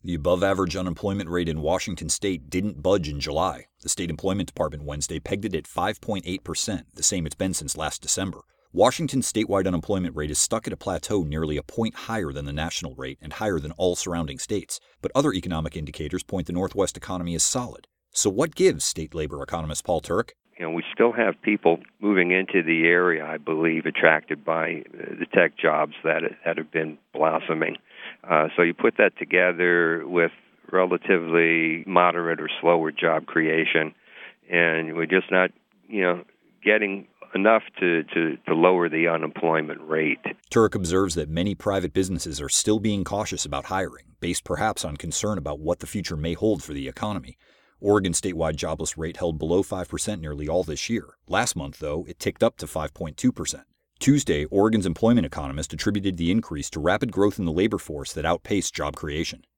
The above-average unemployment rate in Washington state didn't budge in July. The state employment department Wednesday pegged it at 5.8%, the same it's been since last December. Washington's statewide unemployment rate is stuck at a plateau nearly a point higher than the national rate and higher than all surrounding states. But other economic indicators point the Northwest economy is solid. So what gives state labor economist Paul Turek? We still have people moving into the area, I believe, attracted by the tech jobs that have been blossoming. So you put that together with relatively moderate or slower job creation, and we're just not, getting enough to lower the unemployment rate. Turek observes that many private businesses are still being cautious about hiring, based perhaps on concern about what the future may hold for the economy. Oregon's statewide jobless rate held below 5% nearly all this year. Last month, though, it ticked up to 5.2%. Tuesday, Oregon's employment economist attributed the increase to rapid growth in the labor force that outpaced job creation.